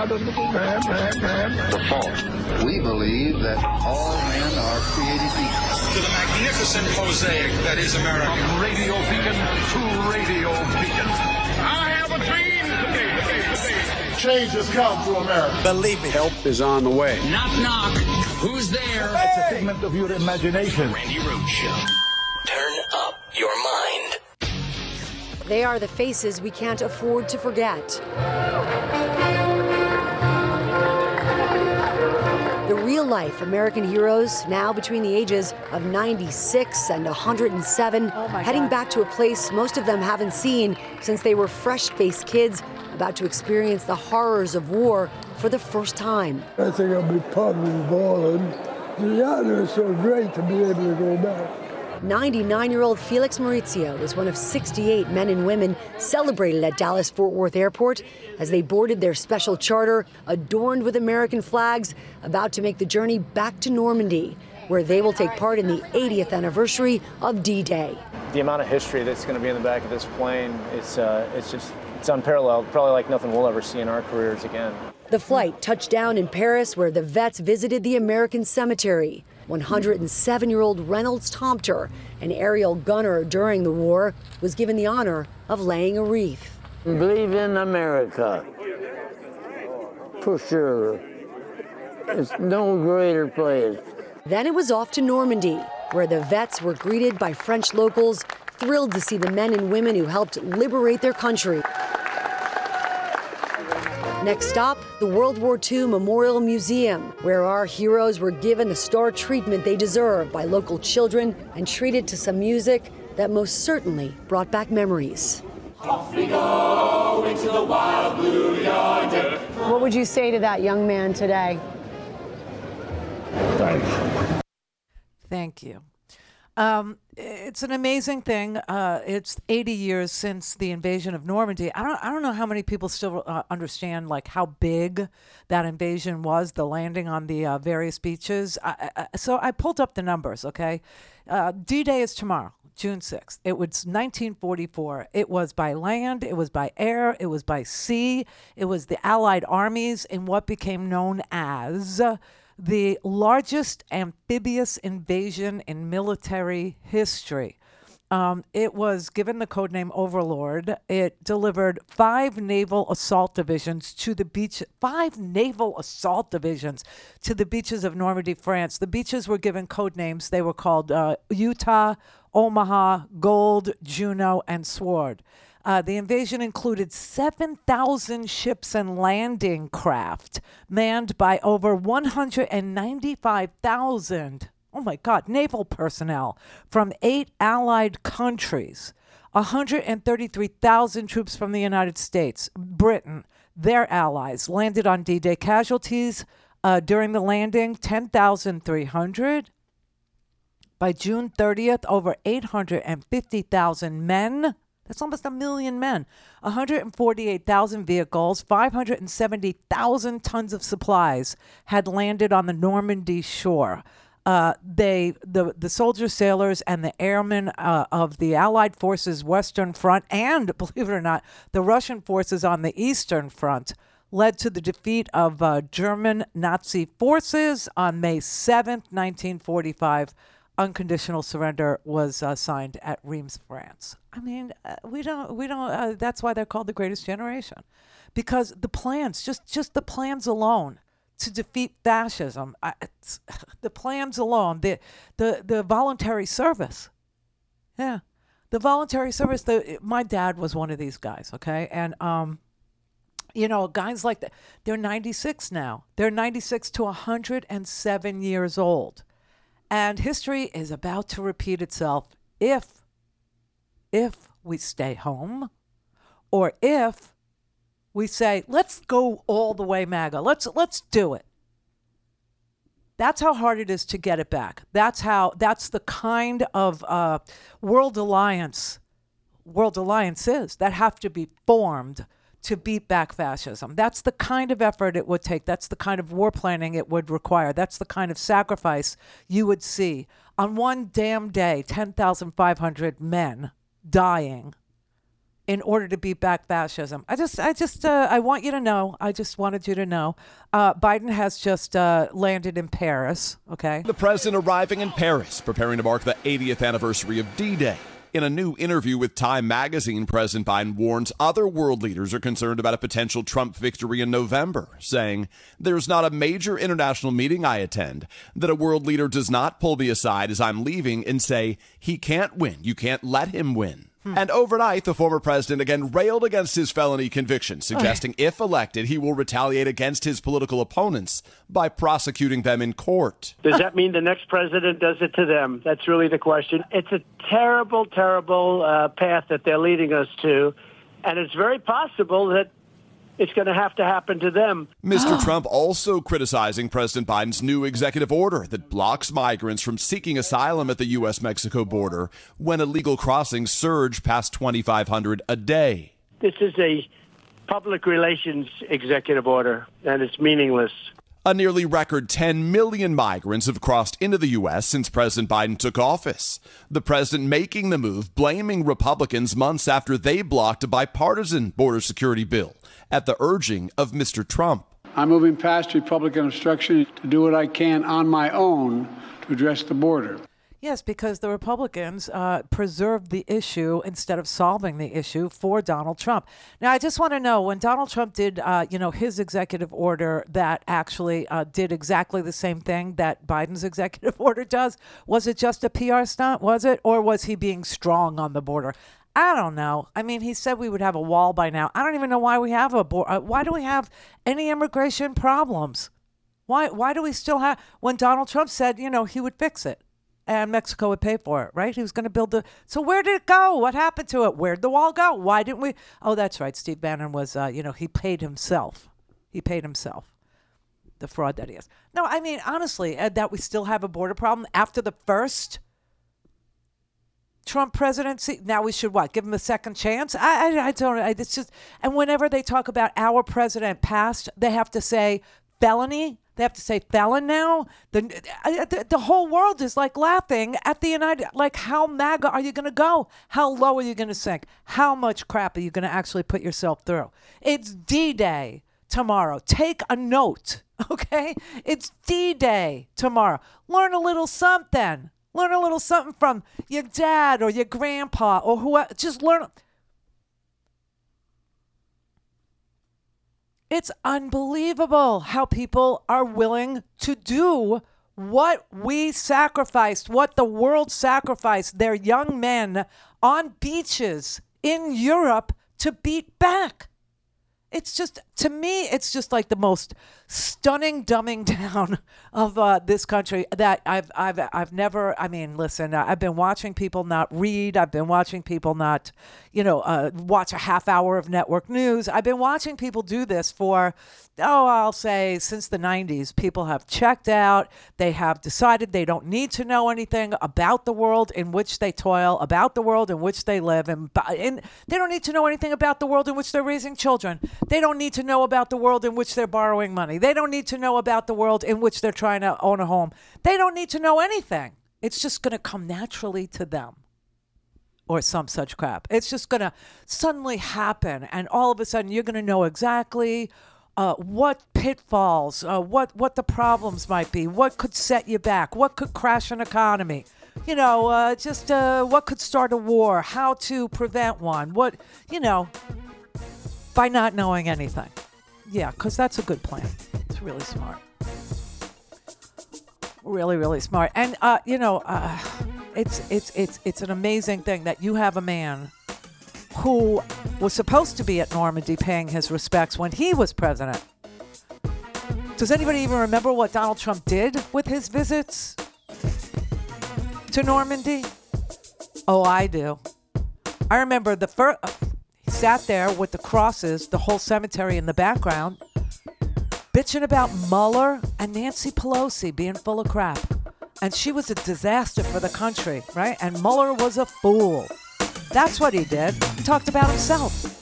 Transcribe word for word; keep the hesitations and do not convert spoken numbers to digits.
The fault. We believe that all men are created equal. To the magnificent mosaic that is America. From radio beacon to radio beacon. I have a dream today. Change has come to America. Believe me. Help is on the way. Knock, knock. Who's there? Hey! It's a figment of your imagination. Randy Rhoads Show. Turn up your mind. They are the faces we can't afford to forget. The real-life American heroes, now between the ages of ninety-six and one hundred seven, oh heading God. back to a place most of them haven't seen since they were fresh-faced kids about to experience the horrors of war for the first time. I think I'll be probably balling. The honor is so great to be able to go back. ninety-nine-year-old Felix Maurizio was one of sixty-eight men and women celebrated at Dallas-Fort Worth Airport as they boarded their special charter, adorned with American flags, about to make the journey back to Normandy, where they will take part in the eightieth anniversary of D-Day. The amount of history that's going to be in the back of this plane, it's, uh, it's just, it's unparalleled, probably like nothing we'll ever see in our careers again. The flight touched down in Paris, where the vets visited the American cemetery. one hundred seven-year-old Reynolds Tomter, an aerial gunner during the war, was given the honor of laying a wreath. Believe in America, for sure. It's no greater place. Then it was off to Normandy, where the vets were greeted by French locals, thrilled to see the men and women who helped liberate their country. Next stop, the World War Two Memorial Museum, where our heroes were given the star treatment they deserve by local children and treated to some music that most certainly brought back memories. Off we go into the wild blue yonder. What would you say to that young man today? Thanks. Thank you. Um, it's an amazing thing. Uh, it's eighty years since the invasion of Normandy. I don't, I don't know how many people still uh, understand like how big that invasion was, the landing on the uh, various beaches. I, I, so I pulled up the numbers, okay? Uh, D-Day is tomorrow, June sixth. It was nineteen forty-four. It was by land, it was by air, it was by sea. It was the Allied armies in what became known as the largest amphibious invasion in military history. Um, it was given the codename Overlord. It delivered five naval assault divisions to the beach, five naval assault divisions to the beaches of Normandy, France. The beaches were given codenames. They were called uh, Utah, Omaha, Gold, Juno, and Sword. Uh, the invasion included seven thousand ships and landing craft manned by over one hundred ninety-five thousand, oh my God, naval personnel from eight allied countries, one hundred thirty-three thousand troops from the United States, Britain, their allies, landed on D-Day. Casualties uh, during the landing, ten thousand three hundred. By June thirtieth, over eight hundred fifty thousand men. That's almost a million men. one hundred forty-eight thousand vehicles, five hundred seventy thousand tons of supplies had landed on the Normandy shore. Uh, they, the, the soldiers, sailors, and the airmen uh, of the Allied forces' Western Front, and, believe it or not, the Russian forces on the Eastern Front, led to the defeat of uh, German Nazi forces on May seventh, nineteen forty-five. Unconditional surrender was uh, signed at Reims, France. I mean, uh, we don't, we don't. Uh, that's why they're called the Greatest Generation, because the plans, just, just the plans alone to defeat fascism, uh, it's, the plans alone, the, the, the voluntary service, yeah, the voluntary service. The my dad was one of these guys, okay, and um, you know, guys like that, they're ninety-six now. They're ninety-six to one hundred seven years old. And history is about to repeat itself if, if we stay home, or if we say, let's go all the way MAGA. Let's let's do it. That's how hard it is to get it back. That's how. That's the kind of uh, world alliance, world alliances that have to be formed to beat back fascism. That's the kind of effort it would take. That's the kind of war planning it would require. That's the kind of sacrifice you would see. On one damn day, ten thousand five hundred men dying in order to beat back fascism. I just, I just, uh, I want you to know. I just wanted you to know. Uh, Biden has just uh, landed in Paris. Okay. The president arriving in Paris, preparing to mark the eightieth anniversary of D-Day. In a new interview with Time magazine, President Biden warns other world leaders are concerned about a potential Trump victory in November, saying, "There's not a major international meeting I attend that a world leader does not pull me aside as I'm leaving and say, he can't win. You can't let him win." Hmm. And overnight, the former president again railed against his felony conviction, suggesting okay. if elected, he will retaliate against his political opponents by prosecuting them in court. Does that mean the next president does it to them? That's really the question. It's a terrible, terrible uh, path that they're leading us to, and it's very possible that it's going to have to happen to them. Mister Trump also criticizing President Biden's new executive order that blocks migrants from seeking asylum at the U S Mexico border when illegal crossings surge past twenty-five hundred a day. This is a public relations executive order, and it's meaningless. A nearly record ten million migrants have crossed into the U S since President Biden took office. The president making the move, blaming Republicans months after they blocked a bipartisan border security bill at the urging of Mister Trump. I'm moving past Republican obstruction to do what I can on my own to address the border. Yes, because the Republicans uh, preserved the issue instead of solving the issue for Donald Trump. Now, I just want to know, when Donald Trump did, uh, you know, his executive order that actually uh, did exactly the same thing that Biden's executive order does, was it just a P R stunt, was it? Or was he being strong on the border? I don't know. I mean, he said we would have a wall by now. I don't even know why we have a border. Uh, why do we have any immigration problems? Why, why do we still have, when Donald Trump said, you know, he would fix it? And Mexico would pay for it, right? He was going to build the... So where did it go? What happened to it? Where'd the wall go? Why didn't we... Oh, that's right. Steve Bannon was, uh, you know, he paid himself. He paid himself. The fraud that he is. No, I mean, honestly, uh, that we still have a border problem after the first Trump presidency. Now we should, what, give him a second chance? I, I, I don't... I, it's just... And whenever they talk about our president passed, they have to say felony. They have to say felon now. The, the the whole world is like laughing at the United. Like, how MAGA are you going to go? How low are you going to sink? How much crap are you going to actually put yourself through? It's D-Day tomorrow. Take a note, okay? It's D-Day tomorrow. Learn a little something. Learn a little something from your dad or your grandpa or whoever. Just learn. It's unbelievable how people are willing to do what we sacrificed, what the world sacrificed their young men on beaches in Europe to beat back. It's just, to me, it's just like the most stunning dumbing down of uh, this country that I've, I've, I've never, I mean, listen, I've been watching people not read. I've been watching people not, you know, uh, watch a half hour of network news. I've been watching people do this for, oh, I'll say since the nineties. People have checked out. They have decided they don't need to know anything about the world in which they toil, about the world in which they live. And, and they don't need to know anything about the world in which they're raising children. They don't need to know about the world in which they're borrowing money. They don't need to know about the world in which they're trying to own a home. They don't need to know anything. It's just going to come naturally to them, or some such crap. It's just going to suddenly happen, and all of a sudden you're going to know exactly uh, what pitfalls, uh, what, what the problems might be, what could set you back, what could crash an economy. You know, uh, just uh, what could start a war, how to prevent one, what, you know, by not knowing anything. Yeah, because that's a good plan. It's really smart. Really, really smart. And, uh, you know, uh, it's it's it's it's an amazing thing that you have a man who was supposed to be at Normandy paying his respects when he was president. Does anybody even remember what Donald Trump did with his visits to Normandy? Oh, I do. I remember the first... He sat there with the crosses, the whole cemetery in the background, bitching about Mueller and Nancy Pelosi being full of crap. And she was a disaster for the country, right? And Mueller was a fool. That's what he did. He talked about himself.